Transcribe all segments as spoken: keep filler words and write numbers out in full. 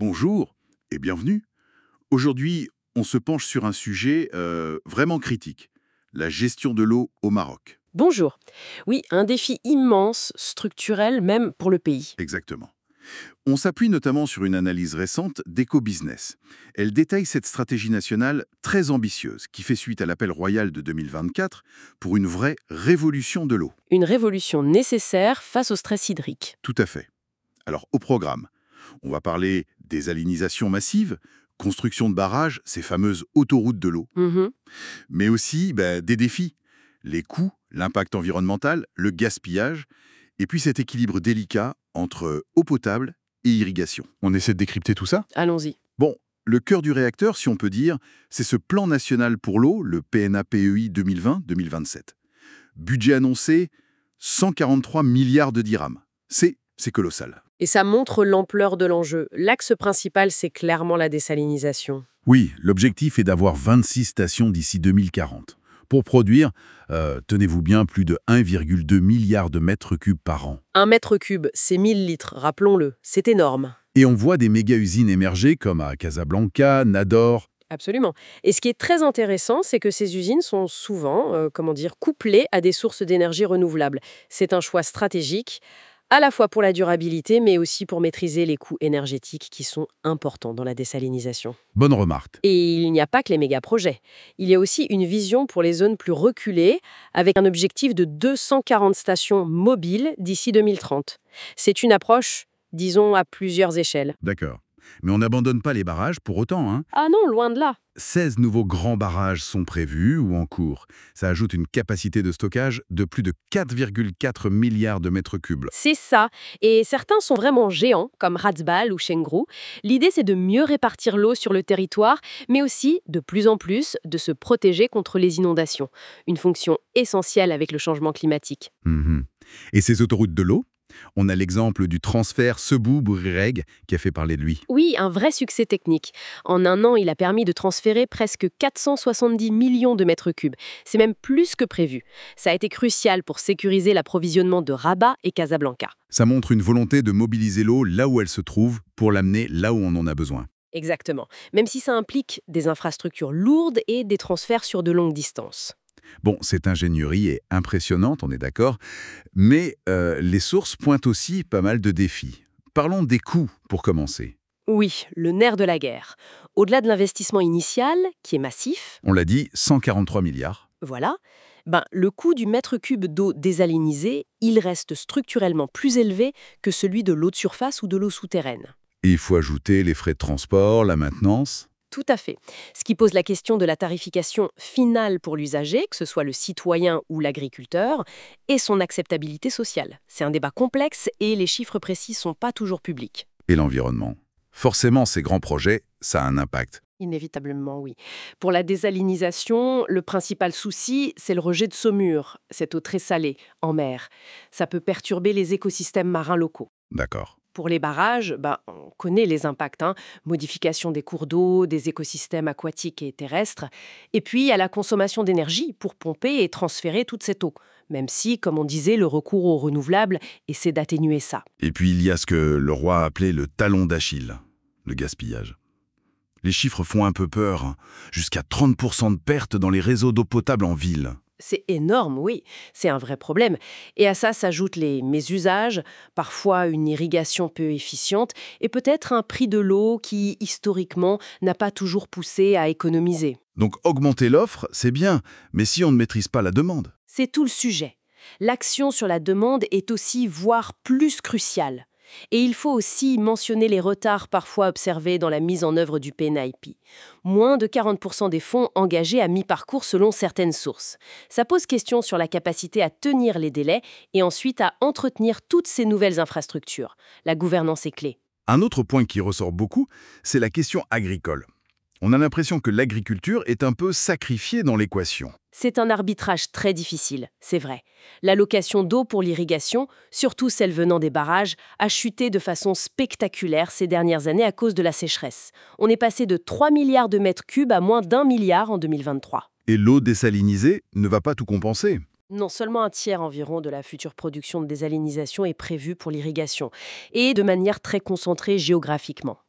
Bonjour et bienvenue. Aujourd'hui, on se penche sur un sujet euh, vraiment critique, la gestion de l'eau au Maroc. Bonjour. Oui, un défi immense, structurel même pour le pays. Exactement. On s'appuie notamment sur une analyse récente d'EcoBusiness. Elle détaille cette stratégie nationale très ambitieuse qui fait suite à l'appel royal de deux mille vingt-quatre pour une vraie révolution de l'eau. Une révolution nécessaire face au stress hydrique. Tout à fait. Alors, au programme, on va parler désalination massive, construction de barrages, ces fameuses autoroutes de l'eau, Mhm. mais aussi bah, des défis, les coûts, l'impact environnemental, le gaspillage, et puis cet équilibre délicat entre eau potable et irrigation. On essaie de décrypter tout ça? Allons-y. Bon, le cœur du réacteur, si on peut dire, c'est ce plan national pour l'eau, le P N A P E I deux mille vingt deux mille vingt-sept. Budget annoncé, cent quarante-trois milliards de dirhams. C'est, c'est colossal. Et ça montre l'ampleur de l'enjeu. L'axe principal, c'est clairement la désalinisation. Oui, l'objectif est d'avoir vingt-six stations d'ici deux mille quarante. Pour produire, euh, tenez-vous bien, plus de un virgule deux milliard de mètres cubes par an. Un mètre cube, c'est mille litres, rappelons-le. C'est énorme. Et on voit des méga-usines émerger comme à Casablanca, Nador. Absolument. Et ce qui est très intéressant, c'est que ces usines sont souvent, euh, comment dire, couplées à des sources d'énergie renouvelables. C'est un choix stratégique, à la fois pour la durabilité, mais aussi pour maîtriser les coûts énergétiques qui sont importants dans la désalinisation. Bonne remarque. Et il n'y a pas que les méga-projets. Il y a aussi une vision pour les zones plus reculées, avec un objectif de deux cent quarante stations mobiles d'ici deux mille trente. C'est une approche, disons, à plusieurs échelles. D'accord. Mais on n'abandonne pas les barrages pour autant, hein. Ah non, loin de là. seize nouveaux grands barrages sont prévus ou en cours. Ça ajoute une capacité de stockage de plus de quatre virgule quatre milliards de mètres cubes. C'est ça. Et certains sont vraiment géants, comme Ratzbal ou Chengru. L'idée, c'est de mieux répartir l'eau sur le territoire, mais aussi, de plus en plus, de se protéger contre les inondations. Une fonction essentielle avec le changement climatique. Mhm. Et ces autoroutes de l'eau? On a l'exemple du transfert Sebou-Bourg-Reg qui a fait parler de lui. Oui, un vrai succès technique. En un an, il a permis de transférer presque quatre cent soixante-dix millions de mètres cubes. C'est même plus que prévu. Ça a été crucial pour sécuriser l'approvisionnement de Rabat et Casablanca. Ça montre une volonté de mobiliser l'eau là où elle se trouve pour l'amener là où on en a besoin. Exactement. Même si ça implique des infrastructures lourdes et des transferts sur de longues distances. Bon, cette ingénierie est impressionnante, on est d'accord, mais euh, les sources pointent aussi pas mal de défis. Parlons des coûts pour commencer. Oui, le nerf de la guerre. Au-delà de l'investissement initial, qui est massif, On l'a dit, cent quarante-trois milliards. voilà, ben, le coût du mètre cube d'eau désalinisée, il reste structurellement plus élevé que celui de l'eau de surface ou de l'eau souterraine. Et il faut ajouter les frais de transport, la maintenance. Tout à fait. Ce qui pose la question de la tarification finale pour l'usager, que ce soit le citoyen ou l'agriculteur, et son acceptabilité sociale. C'est un débat complexe et les chiffres précis ne sont pas toujours publics. Et l'environnement. Forcément, ces grands projets, ça a un impact. Inévitablement, oui. Pour la désalinisation, le principal souci, c'est le rejet de saumure, cette eau très salée, en mer. Ça peut perturber les écosystèmes marins locaux. D'accord. Pour les barrages, ben, on connaît les impacts, hein. Modification des cours d'eau, des écosystèmes aquatiques et terrestres. Et puis, il y a la consommation d'énergie pour pomper et transférer toute cette eau. Même si, comme on disait, le recours aux renouvelables essaie d'atténuer ça. Et puis il y a ce que le roi a appelé le talon d'Achille, le gaspillage. Les chiffres font un peu peur, hein. Jusqu'à trente pour cent de pertes dans les réseaux d'eau potable en ville. C'est énorme, oui, c'est un vrai problème. Et à ça s'ajoutent les mésusages, parfois une irrigation peu efficiente, et peut-être un prix de l'eau qui, historiquement, n'a pas toujours poussé à économiser. Donc augmenter l'offre, c'est bien, mais si on ne maîtrise pas la demande. C'est tout le sujet. L'action sur la demande est aussi, voire plus cruciale. Et il faut aussi mentionner les retards parfois observés dans la mise en œuvre du P N I P. Moins de quarante pour cent des fonds engagés à mi-parcours selon certaines sources. Ça pose question sur la capacité à tenir les délais et ensuite à entretenir toutes ces nouvelles infrastructures. La gouvernance est clé. Un autre point qui ressort beaucoup, c'est la question agricole. On a l'impression que l'agriculture est un peu sacrifiée dans l'équation. C'est un arbitrage très difficile, c'est vrai. L'allocation d'eau pour l'irrigation, surtout celle venant des barrages, a chuté de façon spectaculaire ces dernières années à cause de la sécheresse. On est passé de trois milliards de mètres cubes à moins d'un milliard en deux mille vingt-trois. Et l'eau désalinisée ne va pas tout compenser. Non seulement un tiers environ de la future production de désalinisation est prévu pour l'irrigation, et de manière très concentrée géographiquement.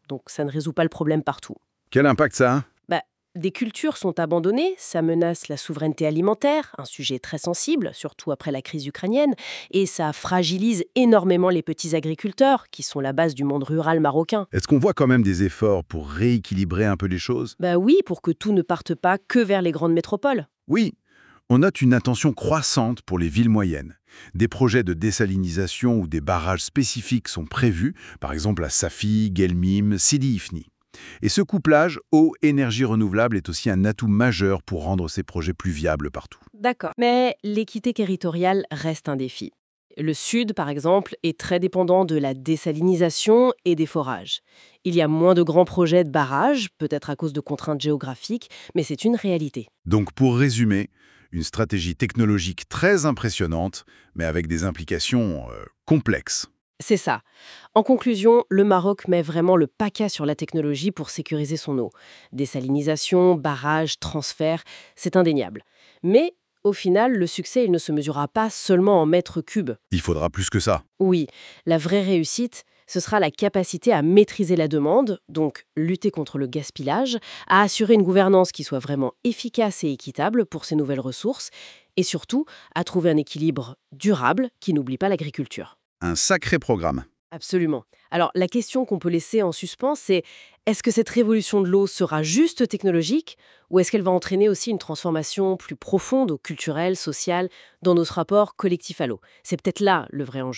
donc ça ne résout pas le problème partout. Quel impact ça a? Bah, des cultures sont abandonnées, ça menace la souveraineté alimentaire, un sujet très sensible, surtout après la crise ukrainienne, et ça fragilise énormément les petits agriculteurs, qui sont la base du monde rural marocain. Est-ce qu'on voit quand même des efforts pour rééquilibrer un peu les choses? Bah oui, pour que tout ne parte pas que vers les grandes métropoles. Oui, on note une attention croissante pour les villes moyennes. Des projets de désalinisation ou des barrages spécifiques sont prévus, par exemple à Safi, Guelmim, Sidi Ifni. Et ce couplage eau-énergie renouvelable est aussi un atout majeur pour rendre ces projets plus viables partout. D'accord. Mais l'équité territoriale reste un défi. Le sud, par exemple, est très dépendant de la désalinisation et des forages. Il y a moins de grands projets de barrages, peut-être à cause de contraintes géographiques, mais c'est une réalité. Donc pour résumer, une stratégie technologique très impressionnante, mais avec des implications euh, complexes. C'est ça. En conclusion, le Maroc met vraiment le paquet sur la technologie pour sécuriser son eau. Désalinisation, barrages, transfert, c'est indéniable. Mais au final, le succès il ne se mesurera pas seulement en mètres cubes. Il faudra plus que ça. Oui, la vraie réussite, ce sera la capacité à maîtriser la demande, donc lutter contre le gaspillage, à assurer une gouvernance qui soit vraiment efficace et équitable pour ces nouvelles ressources, et surtout à trouver un équilibre durable qui n'oublie pas l'agriculture. Un sacré programme. Absolument. Alors, la question qu'on peut laisser en suspens, c'est est-ce que cette révolution de l'eau sera juste technologique ou est-ce qu'elle va entraîner aussi une transformation plus profonde, culturelle, sociale, dans notre rapport collectif à l'eau? C'est peut-être là le vrai enjeu.